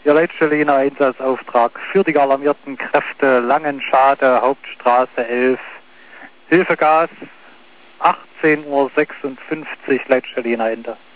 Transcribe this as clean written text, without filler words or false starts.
Ihr Leitstelle Einsatzauftrag für die alarmierten Kräfte Langenschade, Hauptstraße 11, Hilfegas, 18:56 Uhr, Leitstelle Ende.